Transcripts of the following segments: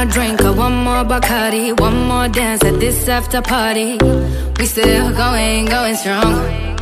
more drink or one more Bacardi, one more dance at this after party. We still going strong.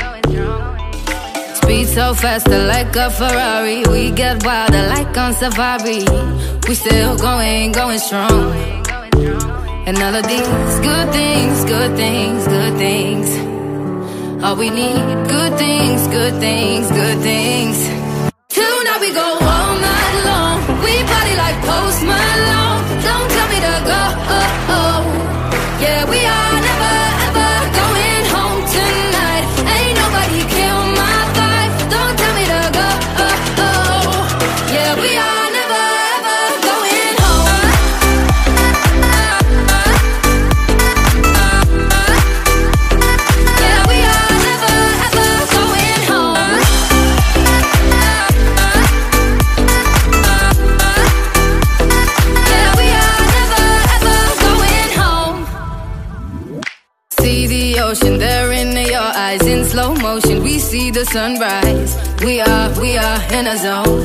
Speed so faster like a Ferrari. We get wilder like on safari. We still going strong. And all of these good things, good things, good things. All we need, good things, good things, good things. Tonight we go all night long. We party like Post Malone. Don't tell me to go. Yeah, we are never ever going home tonight. Ain't nobody kill my vibe. Don't tell me to go. Yeah, we are never ever going home. Yeah, we are never ever going home. Yeah, we are never ever going home. See the ocean there in your eyes in slow motion. We see the sunrise. We are in a zone.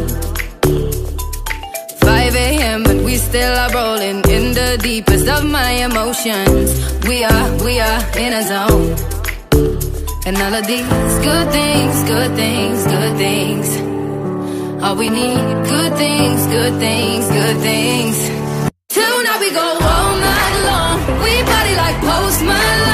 5 a.m. and we still are rolling in the deepest of my emotions. We are in a zone. And all of these good things, good things, good things. All we need, good things, good things, good things. Tonight we go all night long. We party like Post Malone.